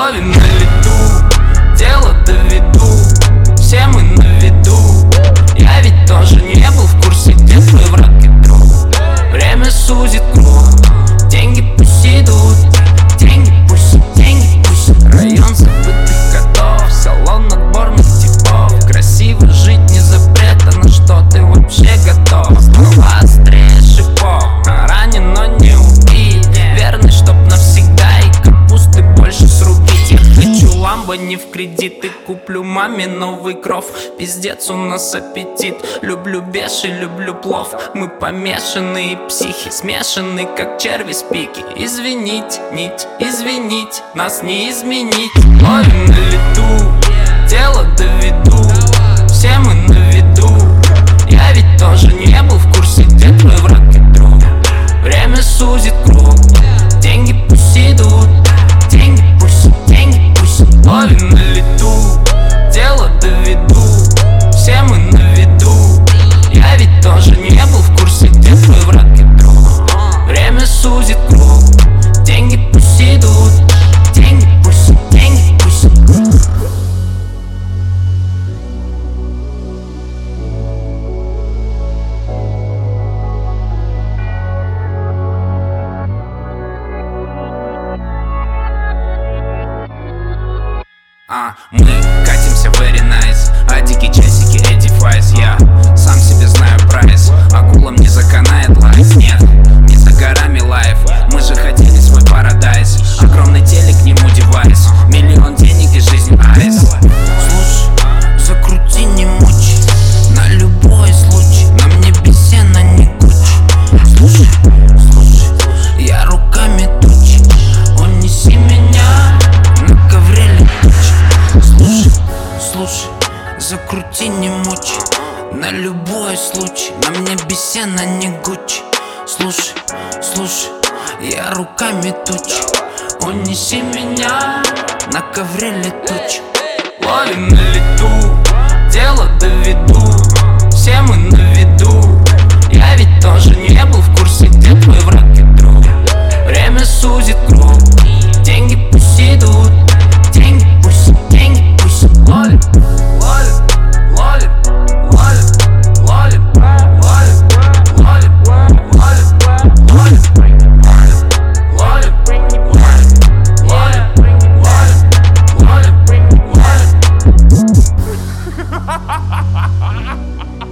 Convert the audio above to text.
Ловим на лету, дело доведу, все мы на виду. Я ведь тоже не был в курсе, где твой враг и друг. Время сузит круг, деньги пусть идут, деньги пусть, деньги пусть. Район забытых котов, салон отборных типов. Красиво жить не запрет, а на что ты вообще готов? Слова острее шипов, ранен, но не убит. Верный, чтоб навсегда, и капусты больше срубить. Я хочу ламбо не в кредит, и куплю маме новый кров. Пиздец, у нас аппетит. Люблю беши, люблю плов. Мы помешанные психи, смешанные, как черви с пики. Извинить, нить, извинить, нас не изменить. Ловим на лету, дело доведу, все мы на виду. Я ведь тоже не был в курсе, где твой враг и друг. Время сузит круг, деньги пусть идут, деньги пусть, деньги пусть. Ловим на лету, дело доведу, все мы на виду. Я ведь тоже не был в курсе, где твой враг и друг. Время сузит круг, деньги пусть идут, деньги пусть, деньги пусть. Мы катимся very nice, а дикие часики Edifies. Я сам себе знаю прайс, акулам не заканает лайф. Нет, не за горами лайф, мы же хотели свой парадайз. Огромный телек, к нему девайс, миллион денег и жизнь айс. Слушай, закрути, не мучи, на любой случай. На мне бесена не Гуччи. Слушай, слушай, я руками тучи, унеси меня на ковре летучий. Слушай, слушай, закрути, не мучи, на любой случай. На мне бесена не Гуччи. Слушай, слушай, я руками тучи, унеси меня на ковре летучий. Ловим на лету, дело доведу, все мы на виду. Я ведь тоже не был в курсе, где твой враг и друг. Время сузит круг, деньги пусть идут, деньги пусть, деньги пусть. Ловим, ловим, ловим, ловим, ловим, ловим, ловим, ловим, ловим, ловим, ловим, ловим, ловим, ловим.